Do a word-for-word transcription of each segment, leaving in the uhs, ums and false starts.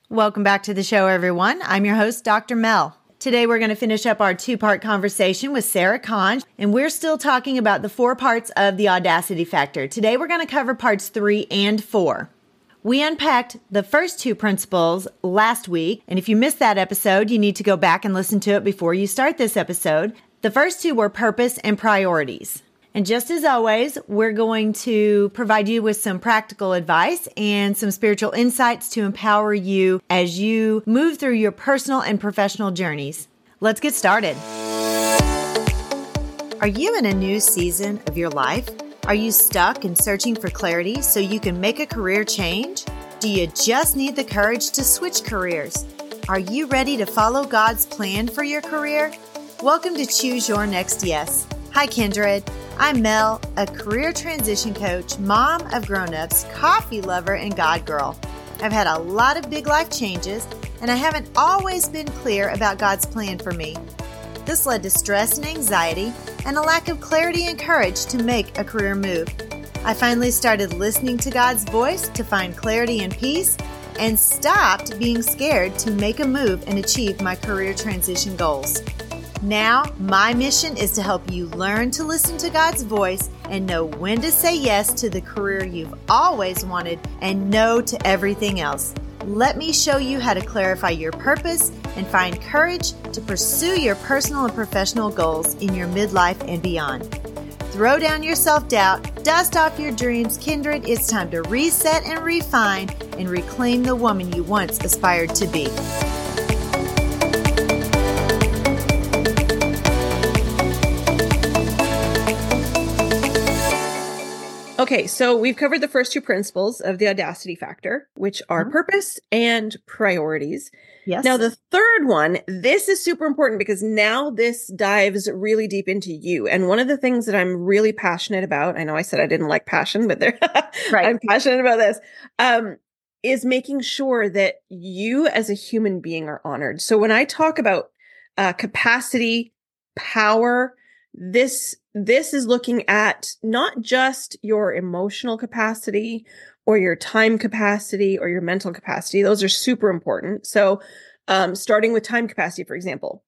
Welcome back to the show, everyone. I'm your host, Doctor Mel. Today, we're going to finish up our two-part conversation with Sarah Kahn, and we're still talking about the four parts of the Audacity Factor. Today, we're going to cover parts three and four. We unpacked the first two principles last week, and if you missed that episode, you need to go back and listen to it before you start this episode. The first two were purpose and priorities. And just as always, we're going to provide you with some practical advice and some spiritual insights to empower you as you move through your personal and professional journeys. Let's get started. Are you in a new season of your life? Are you stuck and searching for clarity so you can make a career change? Do you just need the courage to switch careers? Are you ready to follow God's plan for your career? Welcome to Choose Your Next Yes. Hi, Kindred. I'm Mel, a career transition coach, mom of grown-ups, coffee lover, and God girl. I've had a lot of big life changes, and I haven't always been clear about God's plan for me. This led to stress and anxiety and a lack of clarity and courage to make a career move. I finally started listening to God's voice to find clarity and peace and stopped being scared to make a move and achieve my career transition goals. Now, my mission is to help you learn to listen to God's voice and know when to say yes to the career you've always wanted and no to everything else. Let me show you how to clarify your purpose and find courage to pursue your personal and professional goals in your midlife and beyond. Throw down your self-doubt, dust off your dreams, Kindred. It's time to reset and refine and reclaim the woman you once aspired to be. Okay, so we've covered the first two principles of the Audacity Factor, which are mm-hmm. purpose and priorities. Yes. Now, the third one, this is super important because now this dives really deep into you. And one of the things that I'm really passionate about, I know I said I didn't like passion, but there, right. I'm passionate about this, um, is making sure that you as a human being are honored. So when I talk about uh, capacity, power, this This is looking at not just your emotional capacity or your time capacity or your mental capacity. Those are super important. So um, starting with time capacity, for example,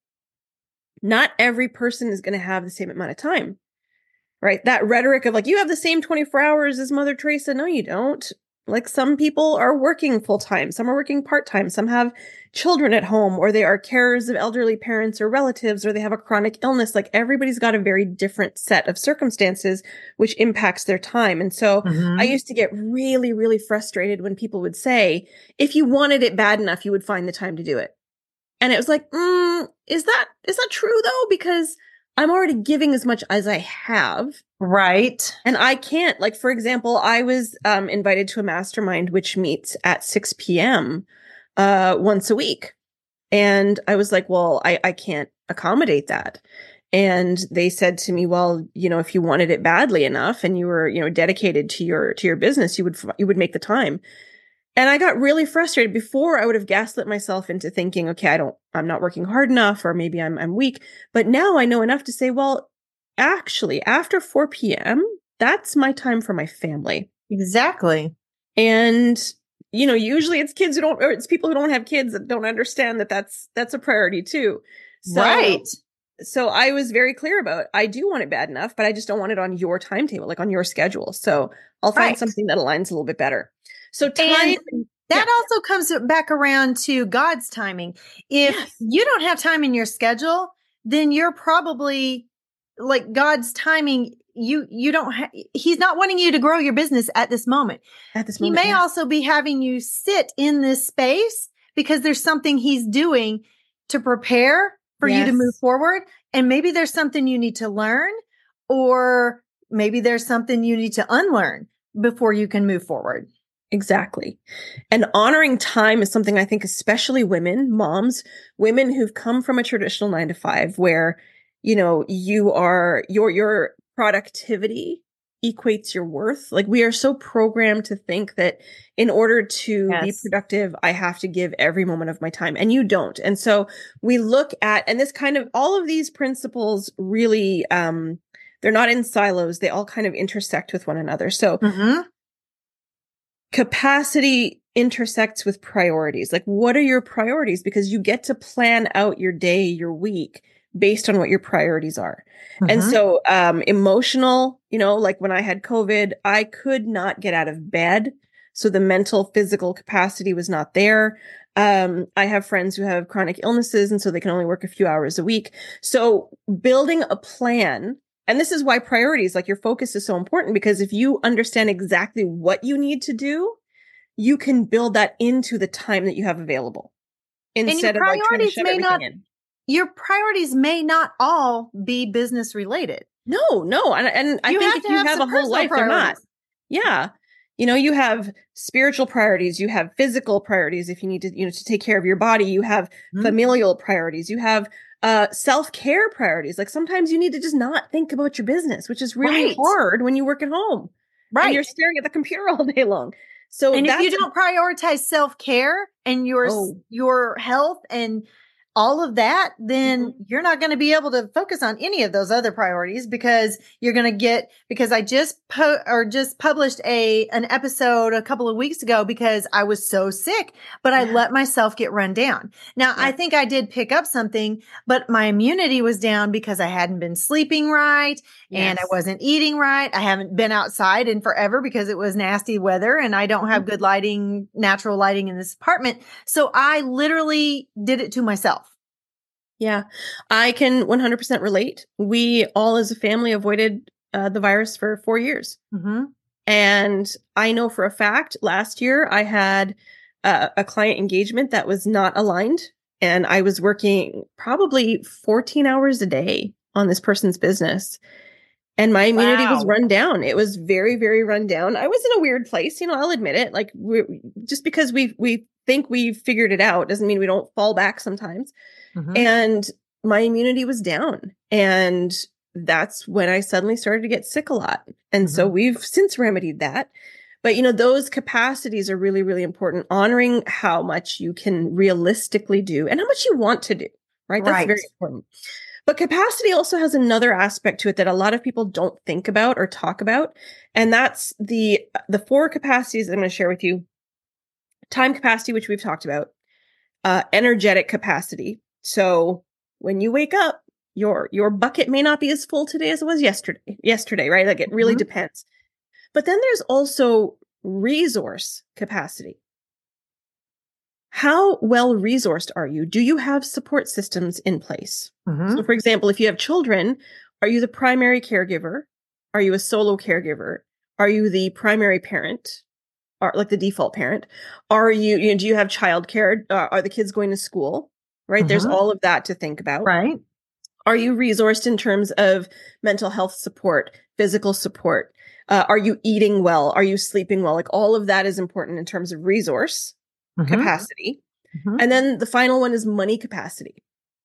not every person is going to have the same amount of time, right? That rhetoric of like, you have the same twenty-four hours as Mother Teresa. No, you don't. Like some people are working full time. Some are working part time. Some have children at home, or they are carers of elderly parents or relatives, or they have a chronic illness. Like everybody's got a very different set of circumstances, which impacts their time. And so mm-hmm. I used to get really, really frustrated when people would say, if you wanted it bad enough, you would find the time to do it. And it was like, mm, is that, is that true though? Because I'm already giving as much as I have. Right. And I can't, like, for example, I was um, invited to a mastermind, which meets at six p.m. Uh, once a week. And I was like, well, I, I can't accommodate that. And they said to me, well, you know, if you wanted it badly enough and you were, you know, dedicated to your, to your business, you would, you would make the time. And I got really frustrated. Before, I would have gaslit myself into thinking, okay, I don't, I'm not working hard enough, or maybe I'm, I'm weak. But now I know enough to say, well, actually, after four p.m., that's my time for my family. Exactly. And, you know, usually it's kids who don't, or it's people who don't have kids that don't understand that that's, that's a priority too. So, right. So I was very clear about, I do want it bad enough, but I just don't want it on your timetable, like on your schedule. So I'll find right. something that aligns a little bit better. So time, and that yeah. also comes back around to God's timing. If yes. you don't have time in your schedule, then you're probably like God's timing. You, you don't, ha- he's not wanting you to grow your business at this moment. At this he moment, may yeah. also be having you sit in this space because there's something he's doing to prepare for yes. you to move forward. And maybe there's something you need to learn, or maybe there's something you need to unlearn before you can move forward. Exactly. And honoring time is something I think, especially women, moms, women who've come from a traditional nine to five where, you know, you are, your, your productivity equates your worth. Like we are so programmed to think that in order to yes. be productive, I have to give every moment of my time, and you don't. And so we look at, and this kind of, all of these principles really, um, they're not in silos. They all kind of intersect with one another. So, mm-hmm. Capacity intersects with priorities. Like, what are your priorities? Because you get to plan out your day, your week based on what your priorities are. Mm-hmm. And so, um, emotional, you know, like when I had COVID, I could not get out of bed. So the mental, physical capacity was not there. Um, I have friends who have chronic illnesses, and so they can only work a few hours a week. So building a plan, and this is why priorities, like your focus is so important, because if you understand exactly what you need to do, you can build that into the time that you have available. Instead of like trying to shove everything not, in. Your priorities may not all be business related. No, no. And, and I think if you have, have a whole life, they're not. Yeah. You know, you have spiritual priorities, you have physical priorities. If you need to, you know, to take care of your body, you have mm-hmm. familial priorities, you have uh, self-care priorities. Like sometimes you need to just not think about your business, which is really right. hard when you work at home. Right. And you're staring at the computer all day long. So and if you don't prioritize self-care and your, oh. your health and all of that, then mm-hmm. you're not going to be able to focus on any of those other priorities, because you're going to get, because I just po- or just published a, an episode a couple of weeks ago because I was so sick, but I yeah. let myself get run down. Now yeah. I think I did pick up something, but my immunity was down because I hadn't been sleeping right yes. and I wasn't eating right. I haven't been outside in forever because it was nasty weather and I don't have mm-hmm. good lighting, natural lighting in this apartment. So I literally did it to myself. Yeah, I can one hundred percent relate. We all as a family avoided uh, the virus for four years. Mm-hmm. And I know for a fact last year I had uh, a client engagement that was not aligned. And I was working probably fourteen hours a day on this person's business. And my immunity wow. was run down. It was very, very run down. I was in a weird place. You know, I'll admit it. Like we just because we we think we've figured it out doesn't mean we don't fall back sometimes. Mm-hmm. And my immunity was down. And that's when I suddenly started to get sick a lot. And mm-hmm. so we've since remedied that. But, you know, those capacities are really, really important. Honoring how much you can realistically do and how much you want to do, right? That's right. very important. But capacity also has another aspect to it that a lot of people don't think about or talk about. And that's the, the four capacities that I'm going to share with you. Time capacity, which we've talked about. Uh, energetic capacity. So when you wake up, your, your bucket may not be as full today as it was yesterday, yesterday, right? Like it really mm-hmm. depends. But then there's also resource capacity. How well resourced are you? Do you have support systems in place? Mm-hmm. So for example, if you have children, are you the primary caregiver? Are you a solo caregiver? Are you the primary parent? Or like the default parent? Are you, you know, do you have childcare? Uh, are the kids going to school? Right? Mm-hmm. There's all of that to think about. Right. Are you resourced in terms of mental health support, physical support? Uh, are you eating well? Are you sleeping well? Like all of that is important in terms of resource mm-hmm. capacity. Mm-hmm. And then the final one is money capacity.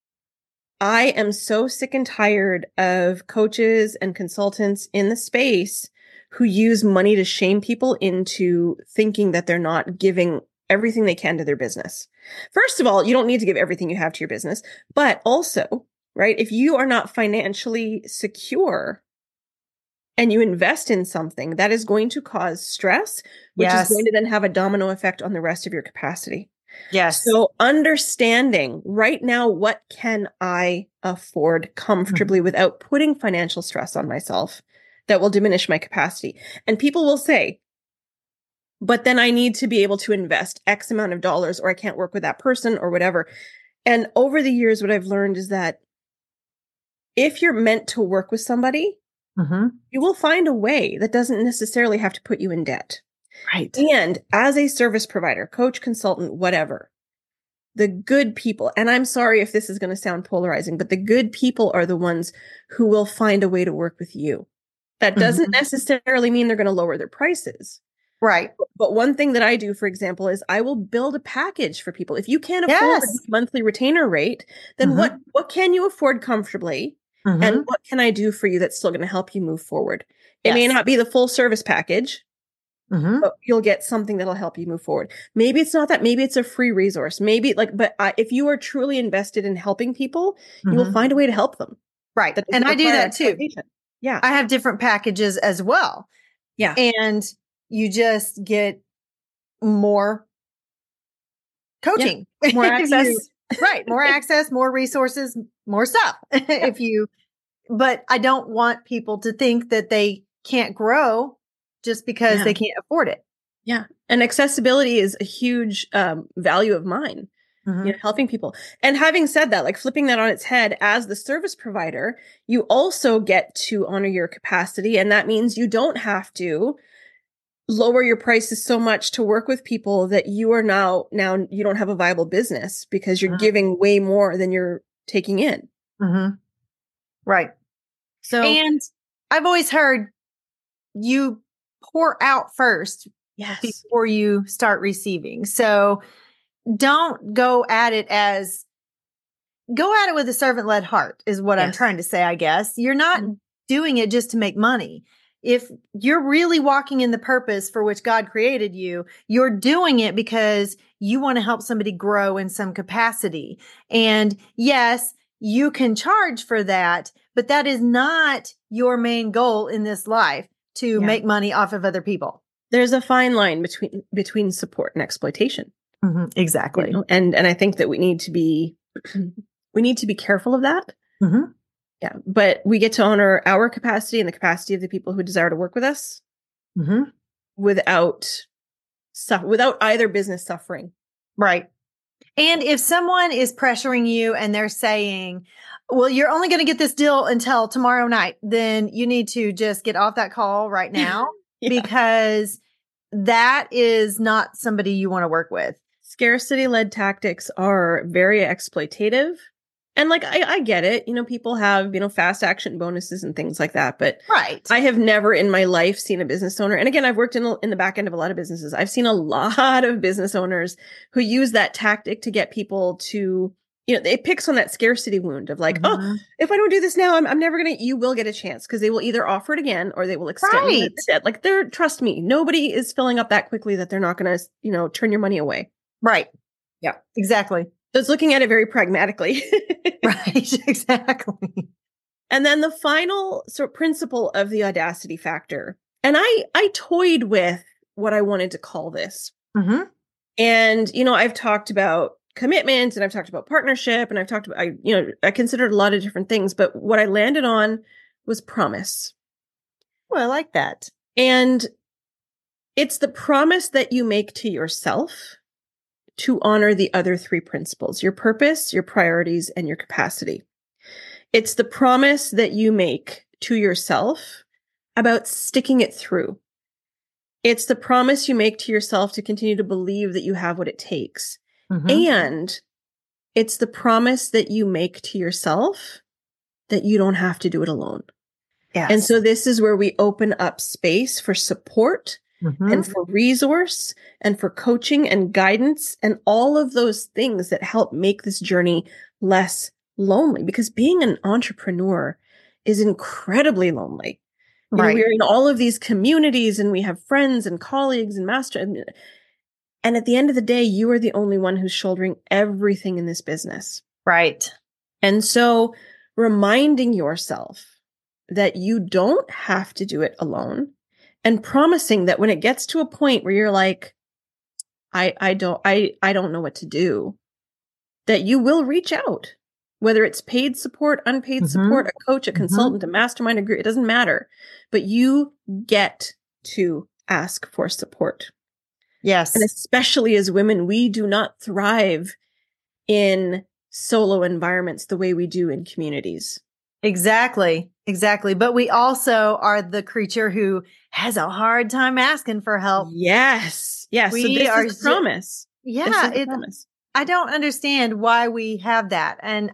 I am so sick and tired of coaches and consultants in the space who use money to shame people into thinking that they're not giving everything they can to their business. First of all, you don't need to give everything you have to your business, but also, right, if you are not financially secure and you invest in something, that is going to cause stress, which yes. is going to then have a domino effect on the rest of your capacity. Yes. So understanding right now, what can I afford comfortably mm-hmm. without putting financial stress on myself that will diminish my capacity. And people will say, but then I need to be able to invest X amount of dollars or I can't work with that person or whatever. And over the years, what I've learned is that if you're meant to work with somebody, mm-hmm. you will find a way that doesn't necessarily have to put you in debt. Right. And as a service provider, coach, consultant, whatever, the good people, and I'm sorry if this is going to sound polarizing, but the good people are the ones who will find a way to work with you. That doesn't mm-hmm. necessarily mean they're going to lower their prices. Right. But one thing that I do, for example, is I will build a package for people. If you can't afford yes. a monthly retainer rate, then mm-hmm. what, what can you afford comfortably? Mm-hmm. And what can I do for you that's still going to help you move forward? It yes. may not be the full service package, mm-hmm. but you'll get something that'll help you move forward. Maybe it's not that. Maybe it's a free resource. Maybe like, but uh, if you are truly invested in helping people, mm-hmm. you will find a way to help them. Right. And I do that too. Yeah. I have different packages as well. Yeah. And you just get more coaching, yeah. More access. you, right. More access, more resources, more stuff. Yeah. If you, but I don't want people to think that they can't grow just because yeah. they can't afford it. Yeah. And accessibility is a huge um, value of mine, mm-hmm. you know, helping people. And having said that, like flipping that on its head, as the service provider, you also get to honor your capacity. And that means you don't have to lower your prices so much to work with people that you are now, now you don't have a viable business because you're mm-hmm. giving way more than you're taking in. Mm-hmm. Right. So, and I've always heard you pour out first. Yes. Before you start receiving. So don't go at it as, go at it with a servant-led heart is what yes. I'm trying to say, I guess. You're not mm-hmm. doing it just to make money. If you're really walking in the purpose for which God created you, you're doing it because you want to help somebody grow in some capacity. And yes, you can charge for that, but that is not your main goal in this life, to yeah. make money off of other people. There's a fine line between between support and exploitation. Mm-hmm. Exactly. You know? And and I think that we need to be we need to be careful of that. Mm-hmm. Yeah. But we get to honor our capacity and the capacity of the people who desire to work with us mm-hmm. without su- without either business suffering. Right. And if someone is pressuring you and they're saying, well, you're only going to get this deal until tomorrow night, then you need to just get off that call right now. Yeah. Because that is not somebody you want to work with. Scarcity-led tactics are very exploitative. And like, I, I get it. You know, people have, you know, fast action bonuses and things like that. But right. I have never in my life seen a business owner. And again, I've worked in, in the back end of a lot of businesses. I've seen a lot of business owners who use that tactic to get people to, you know, it picks on that scarcity wound of like, mm-hmm. oh, if I don't do this now, I'm, I'm never going to, you will get a chance, because they will either offer it again or they will extend right. the debt. Like they're, trust me, nobody is filling up that quickly that they're not going to, you know, turn your money away. Right. Yeah, exactly. So it's looking at it very pragmatically. Right. Exactly. And then the final sort of principle of the audacity factor. And I, I toyed with what I wanted to call this. Mm-hmm. And, you know, I've talked about commitment and I've talked about partnership and I've talked about, I, you know, I considered a lot of different things, but what I landed on was promise. Well, I like that. And it's the promise that you make to yourself to honor the other three principles: your purpose, your priorities, and your capacity. It's the promise that you make to yourself about sticking it through. It's the promise you make to yourself to continue to believe that you have what it takes. Mm-hmm. And it's the promise that you make to yourself that you don't have to do it alone. Yes. And so this is where we open up space for support mm-hmm. and for resource and for coaching and guidance and all of those things that help make this journey less lonely, because being an entrepreneur is incredibly lonely. You right. know, we're in all of these communities and we have friends and colleagues and master. And at the end of the day, you are the only one who's shouldering everything in this business. Right. And so reminding yourself that you don't have to do it alone, and promising that when it gets to a point where you're like, I, I don't, I, I don't know what to do, that you will reach out, whether it's paid support, unpaid mm-hmm. support, a coach, a consultant, mm-hmm. a mastermind, a group, it doesn't matter, but you get to ask for support. Yes. And especially as women, we do not thrive in solo environments the way we do in communities. Exactly. Exactly. But we also are the creature who has a hard time asking for help. Yes. Yes. We so this are is the promise. Yeah. This is it, the promise. I don't understand why we have that. And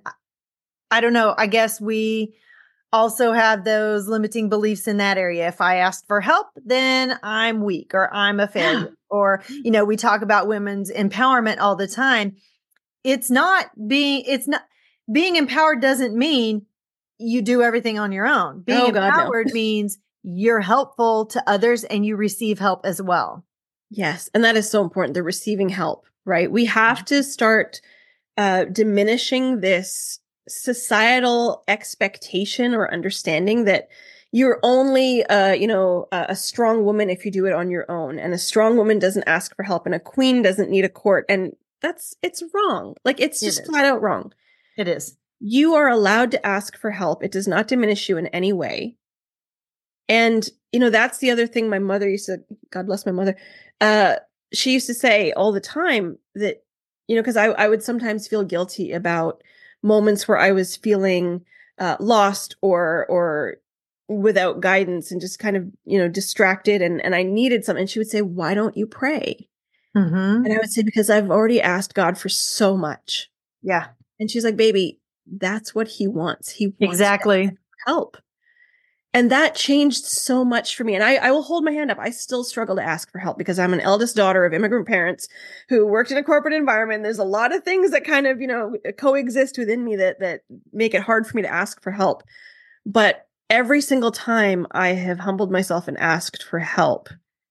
I don't know. I guess we also have those limiting beliefs in that area. If I ask for help, then I'm weak or I'm a failure. Or, you know, we talk about women's empowerment all the time. It's not being, it's not being empowered doesn't mean you do everything on your own. Being oh, God, empowered no. means you're helpful to others and you receive help as well. Yes. And that is so important. The receiving help, right? We have to start uh, diminishing this societal expectation or understanding that, you're only, uh, you know, a, a strong woman if you do it on your own. And a strong woman doesn't ask for help, and a queen doesn't need a court. And that's, it's wrong. Like, it's just it flat out wrong. It is. You are allowed to ask for help. It does not diminish you in any way. And, you know, that's the other thing my mother used to, God bless my mother. Uh, she used to say all the time that, you know, cause I, I would sometimes feel guilty about moments where I was feeling, uh, lost or, or, without guidance and just kind of, you know, distracted, and, and I needed something. And she would say, why don't you pray? Mm-hmm. And I would say, because I've already asked God for so much. Yeah. And she's like, baby, that's what he wants. He wants exactly help. And that changed so much for me. And I, I will hold my hand up. I still struggle to ask for help because I'm an eldest daughter of immigrant parents who worked in a corporate environment. There's a lot of things that kind of, you know, coexist within me that, that make it hard for me to ask for help. But every single time I have humbled myself and asked for help,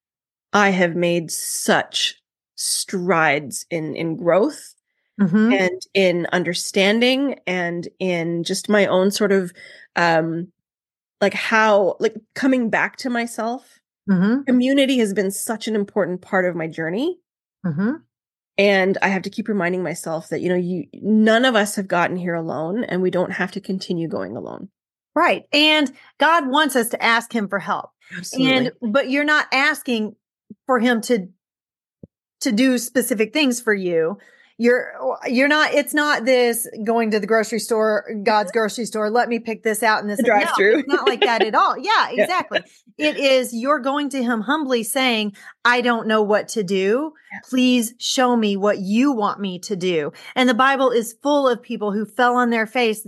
I have made such strides in, in growth mm-hmm. and in understanding and in just my own sort of, um, like how, like coming back to myself. Mm-hmm. Community has been such an important part of my journey. Mm-hmm. And I have to keep reminding myself that, you know, you, none of us have gotten here alone, and we don't have to continue going alone. Right. And God wants us to ask him for help. Absolutely. And, but you're not asking for him to, to do specific things for you. You're, you're not, it's not this going to the grocery store, God's grocery store, let me pick this out and this. Drive no, through. It's not like that at all. Yeah, exactly. Yeah. It is, you're going to him humbly saying, I don't know what to do. Please show me what you want me to do. And the Bible is full of people who fell on their face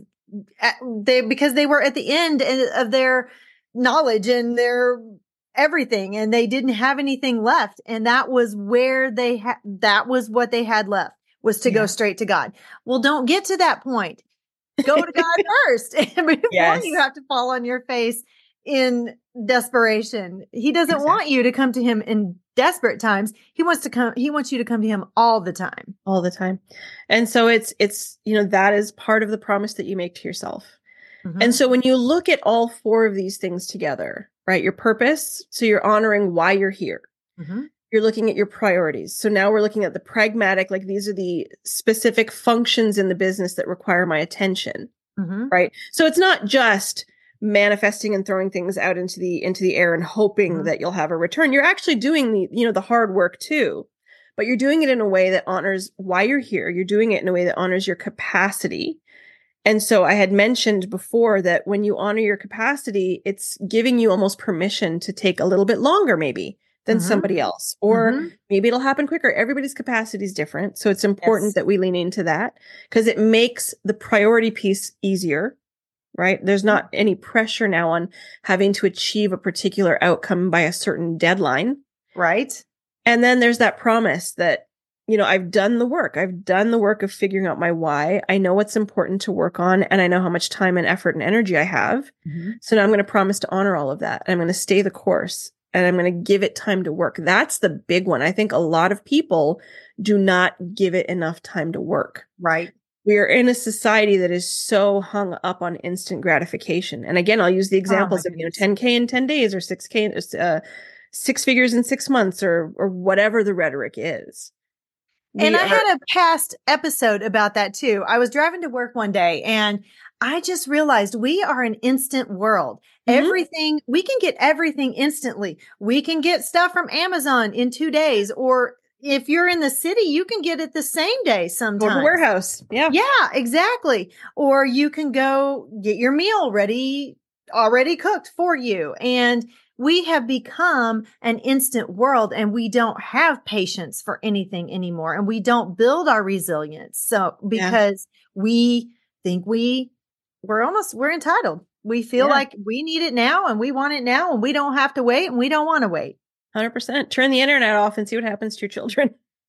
they because they were at the end of their knowledge and their everything, and they didn't have anything left. And that was where they had, that was what they had left, was to yeah. go straight to God. Well, don't get to that point. Go to God first before yes. you have to fall on your face in desperation. He doesn't exactly. want you to come to him in desperate times. He wants to come, he wants you to come to him all the time. All the time. And so it's, it's, you know, that is part of the promise that you make to yourself. Mm-hmm. And so when you look at all four of these things together, right, your purpose, so you're honoring why you're here. Mm-hmm. You're looking at your priorities. So now we're looking at the pragmatic, like these are the specific functions in the business that require my attention, mm-hmm. right? So it's not just manifesting and throwing things out into the into the air and hoping mm-hmm. that you'll have a return. You're actually doing the, you know, the hard work too, but you're doing it in a way that honors why you're here. You're doing it in a way that honors your capacity. And so I had mentioned before that when you honor your capacity, it's giving you almost permission to take a little bit longer maybe than mm-hmm. somebody else, or mm-hmm. maybe it'll happen quicker. Everybody's capacity is different. So it's important yes. that we lean into that because it makes the priority piece easier. Right? There's not any pressure now on having to achieve a particular outcome by a certain deadline. Right. And then there's that promise that, you know, I've done the work. I've done the work of figuring out my why. I know what's important to work on, and I know how much time and effort and energy I have. Mm-hmm. So now I'm going to promise to honor all of that. And I'm going to stay the course, and I'm going to give it time to work. That's the big one. I think a lot of people do not give it enough time to work. Right. We are in a society that is so hung up on instant gratification. And again, I'll use the examples oh of, you know, ten K in ten days or six K, uh, six figures in six months or, or whatever the rhetoric is. We and I are- had a past episode about that too. I was driving to work one day and I just realized we are an instant world. Mm-hmm. Everything, we can get everything instantly. We can get stuff from Amazon in two days, or if you're in the city, you can get it the same day sometimes. Or the warehouse. Yeah. Yeah, exactly. Or you can go get your meal ready, already cooked for you. And we have become an instant world, and we don't have patience for anything anymore. And we don't build our resilience. So because yeah. we think we, we're almost, we're entitled. We feel yeah. like we need it now and we want it now, and we don't have to wait, and we don't want to wait. one hundred percent. Turn the internet off and see what happens to your children.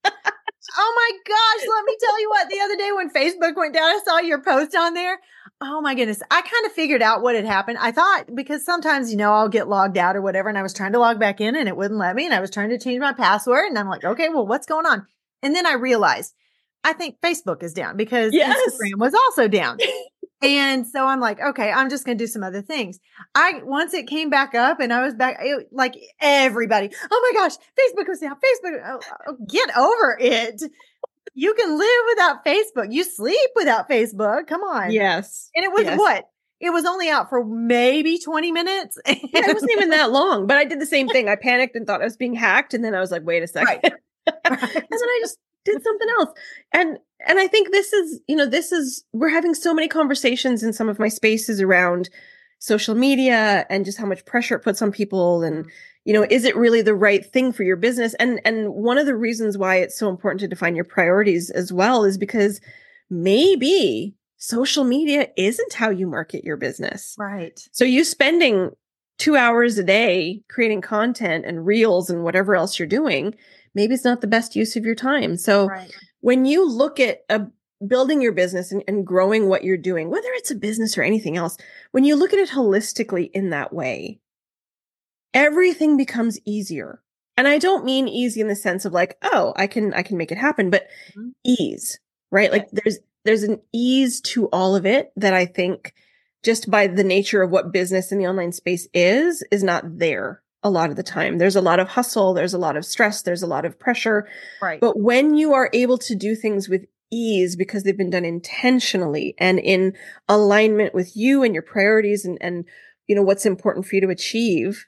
Oh my gosh. Let me tell you what, the other day when Facebook went down, I saw your post on there. Oh my goodness. I kind of figured out what had happened. I thought, because sometimes, you know, I'll get logged out or whatever, and I was trying to log back in and it wouldn't let me. And I was trying to change my password, and I'm like, okay, well, what's going on? And then I realized, I think Facebook is down because yes. Instagram was also down. And so I'm like, okay, I'm just going to do some other things. I, once it came back up and I was back, it, like everybody, oh my gosh, Facebook was down, Facebook, oh, oh, get over it. You can live without Facebook. You sleep without Facebook. Come on. Yes. And it was yes. what? It was only out for maybe twenty minutes. Yeah, it wasn't even that long, but I did the same thing. I panicked and thought I was being hacked. And then I was like, wait a second. Right. Right. And then I just did something else. And, and I think this is, you know, this is, we're having so many conversations in some of my spaces around social media and just how much pressure it puts on people. And, you know, is it really the right thing for your business? And, and one of the reasons why it's so important to define your priorities as well is because maybe social media isn't how you market your business. Right. So you spending two hours a day creating content and reels and whatever else you're doing, maybe it's not the best use of your time. So right. when you look at a, building your business and, and growing what you're doing, whether it's a business or anything else, when you look at it holistically in that way, everything becomes easier. And I don't mean easy in the sense of like, oh, I can, I can make it happen, but mm-hmm. ease, right? Like there's, there's an ease to all of it that I think just by the nature of what business in the online space is, is not there a lot of the time. There's a lot of hustle. There's a lot of stress. There's a lot of pressure. Right. But when you are able to do things with ease because they've been done intentionally and in alignment with you and your priorities and, and, you know, what's important for you to achieve,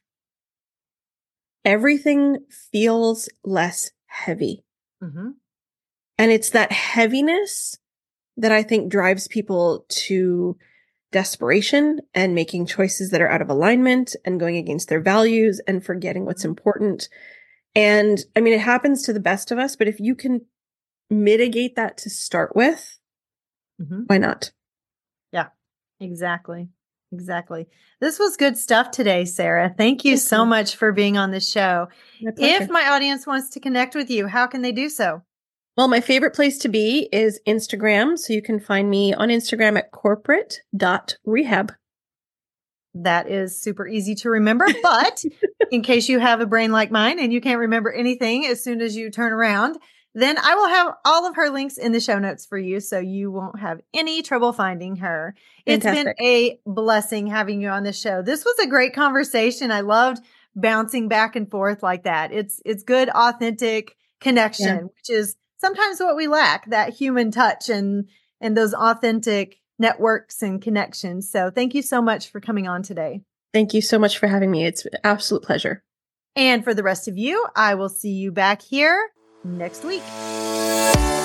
everything feels less heavy. Mm-hmm. And it's that heaviness that I think drives people to desperation and making choices that are out of alignment and going against their values and forgetting what's important. And I mean, it happens to the best of us, but if you can mitigate that to start with, mm-hmm. why not? Yeah, exactly. Exactly. This was good stuff today, Sarah. Thank you Thank so you. much for being on the show. If my audience wants to connect with you, how can they do so? Well, my favorite place to be is Instagram. So you can find me on Instagram at corporate dot rehab. That is super easy to remember. But in case you have a brain like mine and you can't remember anything as soon as you turn around, then I will have all of her links in the show notes for you so you won't have any trouble finding her. Fantastic. It's been a blessing having you on the show. This was a great conversation. I loved bouncing back and forth like that. It's it's good, authentic connection, yeah. which is sometimes what we lack, that human touch and and those authentic networks and connections. So thank you so much for coming on today. Thank you so much for having me. It's an absolute pleasure. And for the rest of you, I will see you back here next week.